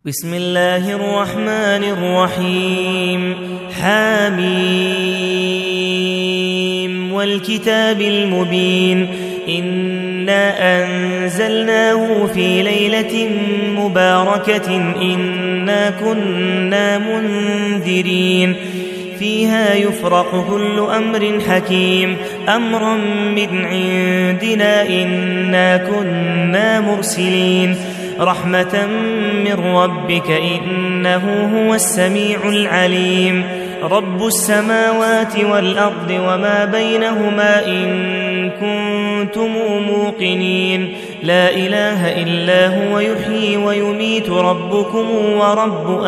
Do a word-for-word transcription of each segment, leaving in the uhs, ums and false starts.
بسم الله الرحمن الرحيم حميم والكتاب المبين إنا أنزلناه في ليلة مباركة إنا كنا منذرين فيها يفرق كل أمر حكيم أمرا من عندنا إنا كنا مرسلين رحمة من ربك إنه هو السميع العليم رب السماوات والأرض وما بينهما إن كنتم موقنين لا إله إلا هو يحيي ويميت ربكم ورب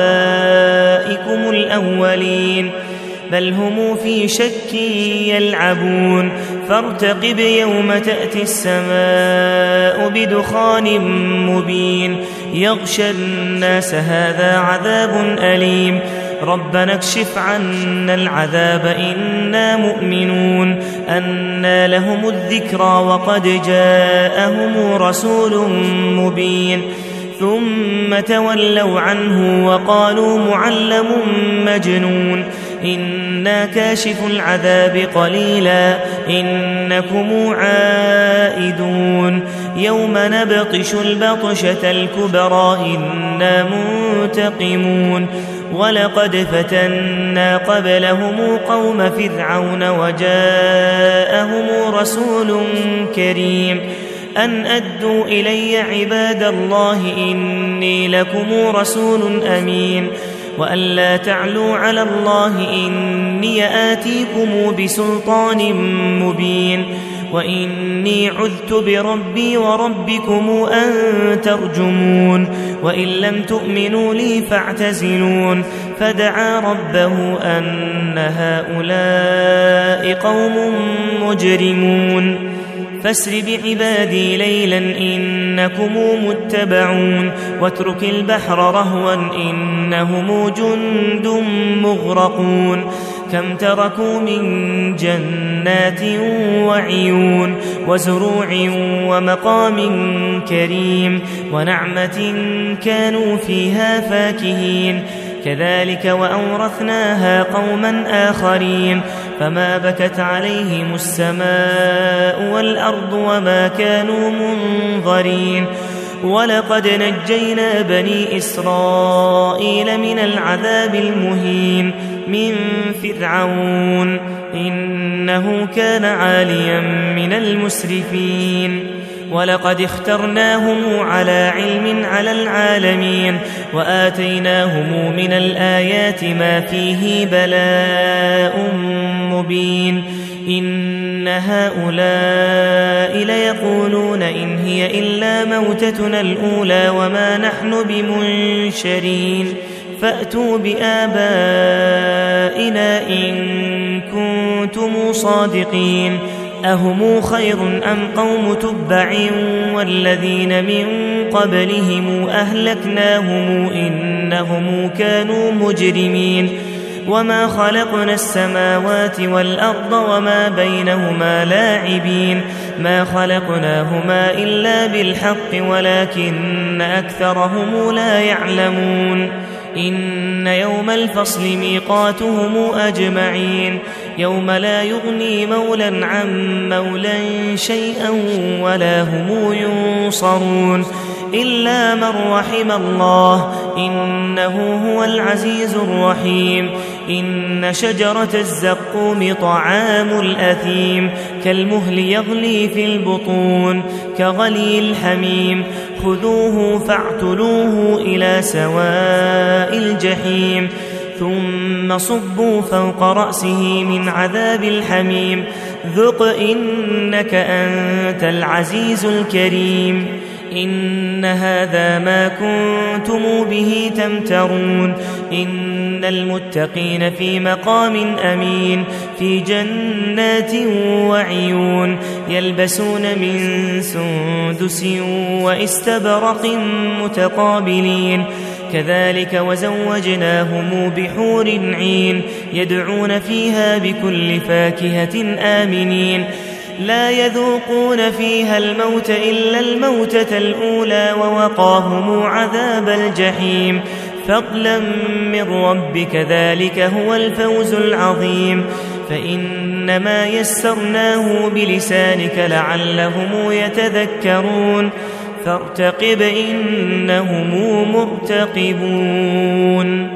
آبائكم الأولين بل هم في شك يلعبون فارتقب يوم تأتي السماء بدخان مبين يغشى الناس هذا عذاب أليم ربنا اكشف عنا العذاب إنا مؤمنون أنى لهم الذكرى وقد جاءهم رسول مبين ثم تولوا عنه وقالوا معلم مجنون إنا كاشف العذاب قليلا إنكم عائدون يوم نبطش البطشة الكبرى إنا منتقمون ولقد فتنا قبلهم قوم فرعون وجاءهم رسول كريم أن أدوا إلي عباد الله إني لكم رسول أمين وأن لا تعلوا على الله إني آتيكم بسلطان مبين وإني عذت بربي وربكم أن ترجمون وإن لم تؤمنوا لي فاعتزلون فدعا ربه أن هؤلاء قوم مجرمون فاسر بعبادي ليلا إنكم متبعون واترك البحر رهوا إنهم جند مغرقون كم تركوا من جنات وعيون وزروع ومقام كريم ونعمة كانوا فيها فاكهين كذلك وأورثناها قوما آخرين فما بكت عليهم السماء والأرض وما كانوا منظرين ولقد نجينا بني إسرائيل من العذاب المهين من فرعون إنه كان عاليا من المسرفين ولقد اخترناهم على علم على العالمين وآتيناهم من الآيات ما فيه بلاء مبين إن هؤلاء ليقولون إن هي إلا موتتنا الأولى وما نحن بمنشرين فأتوا بآبائنا إن كنتم صادقين أهم خير أم قوم تبع والذين من قبلهم أهلكناهم إنهم كانوا مجرمين وما خلقنا السماوات والأرض وما بينهما لاعبين ما خلقناهما إلا بالحق ولكن أكثرهم لا يعلمون إن يوم الفصل ميقاتهم أجمعين يوم لا يغني مولا عن مولا شيئا ولا هم ينصرون إلا من رحم الله إنه هو العزيز الرحيم إن شجرة الزقوم طعام الأثيم كالمهل يغلي في البطون كغلي الحميم خذوه فاعتلوه إلى سواء الجحيم ثم صبوا فوق رأسه من عذاب الحميم ذق إنك أنت العزيز الكريم إن هذا ما كنتم به تمترون إن المتقين في مقام أمين في جنات وعيون يلبسون من سندس واستبرق متقابلين كذلك وزوجناهم بحور عين يدعون فيها بكل فاكهة آمنين لا يذوقون فيها الموت إلا الموتة الأولى ووقاهم عذاب الجحيم فضلا من ربك ذلك هو الفوز العظيم فإنما يسرناه بلسانك لعلهم يتذكرون فارتقب إنهم مرتقبون